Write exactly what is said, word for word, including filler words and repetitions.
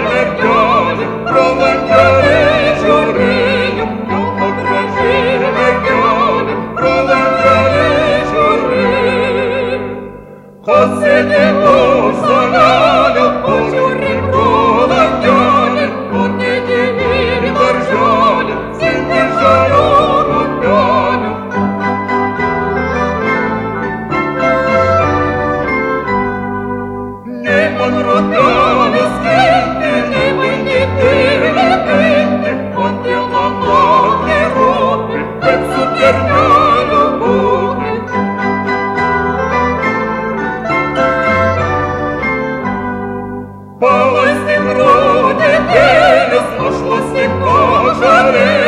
merchiale, prolungare il giornio, non tragire il merchiale, prolungare il giornio. Cose di personale, o giorni prolungare, ogni divini margiale, si mangiano piano. Ne manrotano scritti, ne magnetire le pente, ogni mamma che rompe, pezzo terminale buche. Палась ты вроде пелес, нашлась ты пожаре.